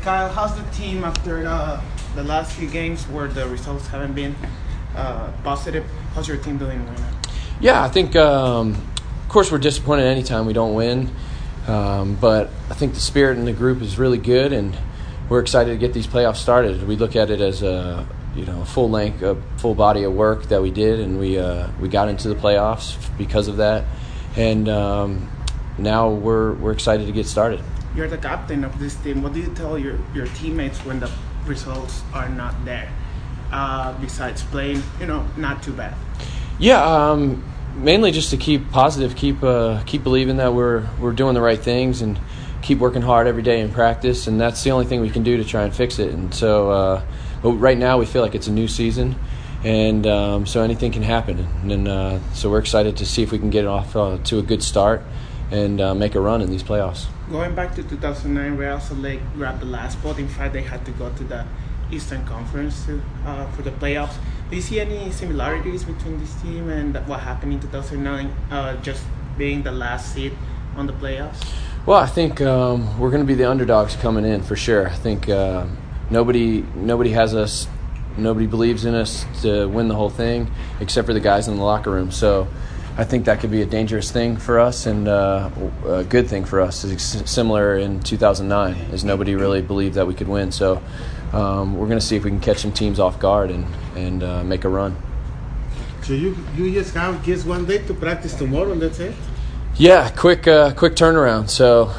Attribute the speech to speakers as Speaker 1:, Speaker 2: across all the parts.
Speaker 1: Kyle, how's the team after the last few games where the results haven't been positive? How's your team doing right now?
Speaker 2: Yeah, I think, of course, we're disappointed anytime we don't win. But I think the spirit in the group is really good, and we're excited to get these playoffs started. We look at it as a full body of work that we did, and we got into the playoffs because of that. And now we're excited to get started.
Speaker 1: You're the captain of this team. What do you tell your teammates when the results are not there? Besides playing, not too bad.
Speaker 2: Yeah, mainly just to keep positive, keep believing that we're doing the right things, and keep working hard every day in practice. And that's the only thing we can do to try and fix it. And so, but right now we feel like it's a new season, and so anything can happen. And so we're excited to see if we can get it off to a good start and make a run in these playoffs.
Speaker 1: Going back to 2009, Real Salt Lake grabbed the last spot. In fact, they had to go to the Eastern Conference for the playoffs. Do you see any similarities between this team and what happened in 2009, just being the last seed on the playoffs?
Speaker 2: Well, I think we're going to be the underdogs coming in for sure. I think nobody has us, nobody believes in us to win the whole thing except for the guys in the locker room. So I think that could be a dangerous thing for us and a good thing for us. It's similar in 2009, as nobody really believed that we could win. So we're going to see if we can catch some teams off guard and make a run.
Speaker 3: So you just have just one day to practice tomorrow, and that's it?
Speaker 2: Yeah, quick turnaround. So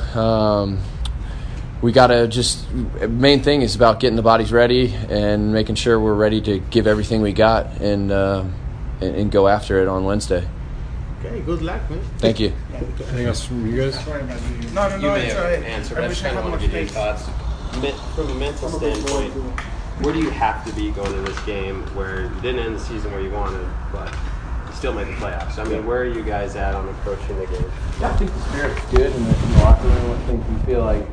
Speaker 2: we got to main thing is about getting the bodies ready and making sure we're ready to give everything we got and go after it on Wednesday.
Speaker 3: Okay, good luck, man.
Speaker 2: Thank you.
Speaker 4: Anything else from you guys?
Speaker 1: No,
Speaker 5: You may
Speaker 1: it's
Speaker 5: have
Speaker 1: all right.
Speaker 5: answered, but I just kind of want to get your thoughts. From a mental standpoint, where do you have to be going into this game where you didn't end the season where you wanted, but you still made the playoffs? I mean, where are you guys at on approaching the game?
Speaker 2: Yeah, I think the spirit's good in the locker room. I think we feel like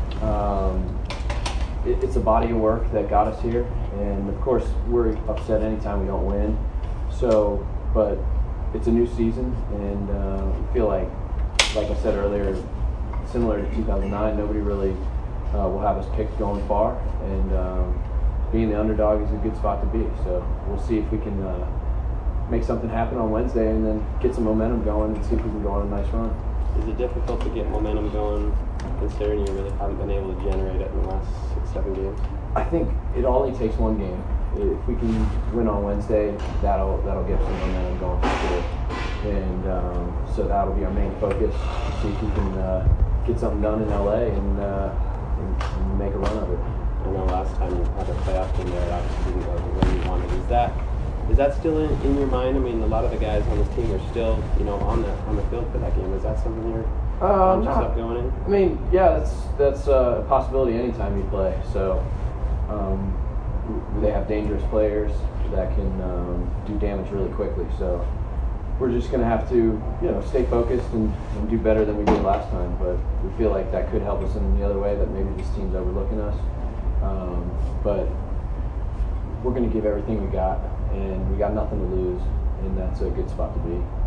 Speaker 2: it's a body of work that got us here. And, of course, we're upset anytime we don't win. So, but it's a new season, and we feel like I said earlier, similar to 2009, nobody really will have us picked going far, and being the underdog is a good spot to be. So we'll see if we can make something happen on Wednesday and then get some momentum going and see if we can go on a nice run.
Speaker 5: Is it difficult to get momentum going, considering you really haven't been able to generate it in the last 6-7 games?
Speaker 2: I think it only takes one game. If we can win on Wednesday, that'll get some momentum going for sure. And so that'll be our main focus, to see if we can get something done in LA and make a run of it.
Speaker 5: I know last time you had a playoff game there, it obviously didn't go the way you wanted. Is that still in your mind? I mean, a lot of the guys on this team are still, on the field for that game. Is that something you're yourself going in?
Speaker 2: I mean, yeah, that's a possibility anytime you play. So they have dangerous players that can do damage really quickly. So we're just going to have to, stay focused and do better than we did last time. But we feel like that could help us in the other way, that maybe this team's overlooking us. But we're going to give everything we got, and we got nothing to lose, and that's a good spot to be.